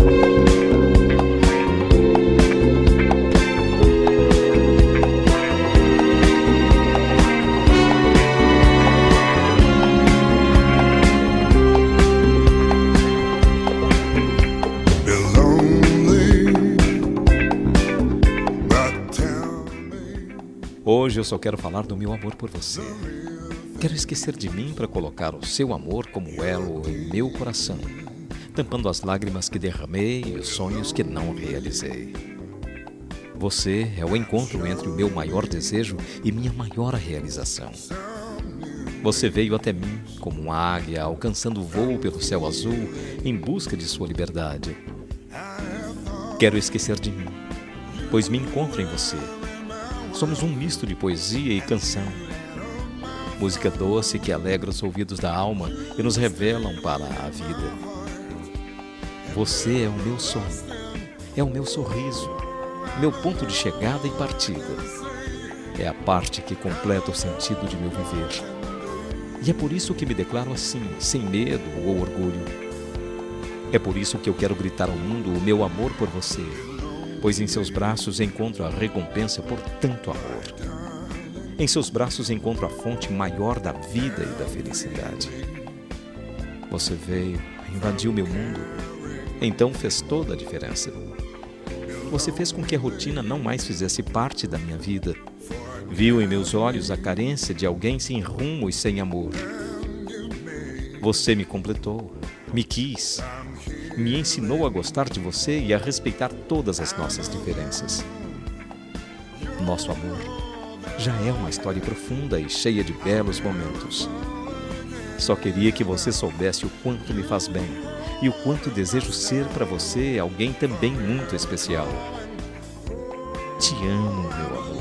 Hoje eu só quero falar do meu amor por você. Quero esquecer de mim para colocar o seu amor como elo em meu coração, tampando as lágrimas que derramei e os sonhos que não realizei. Você é o encontro entre o meu maior desejo e minha maior realização. Você veio até mim como uma águia alcançando o voo pelo céu azul em busca de sua liberdade. Quero esquecer de mim, pois me encontro em você. Somos um misto de poesia e canção. Música doce que alegra os ouvidos da alma e nos revelam para a vida. Você é o meu sonho, é o meu sorriso, meu ponto de chegada e partida. É a parte que completa o sentido de meu viver. E é por isso que me declaro assim, sem medo ou orgulho. É por isso que eu quero gritar ao mundo o meu amor por você, pois em seus braços encontro a recompensa por tanto amor. Em seus braços encontro a fonte maior da vida e da felicidade. Você veio, invadiu meu mundo, então fez toda a diferença. Você fez com que a rotina não mais fizesse parte da minha vida. Viu em meus olhos a carência de alguém sem rumo e sem amor. Você me completou, me quis, me ensinou a gostar de você e a respeitar todas as nossas diferenças. Nosso amor já é uma história profunda e cheia de belos momentos. Só queria que você soubesse o quanto me faz bem e o quanto desejo ser para você alguém também muito especial. Te amo, meu amor.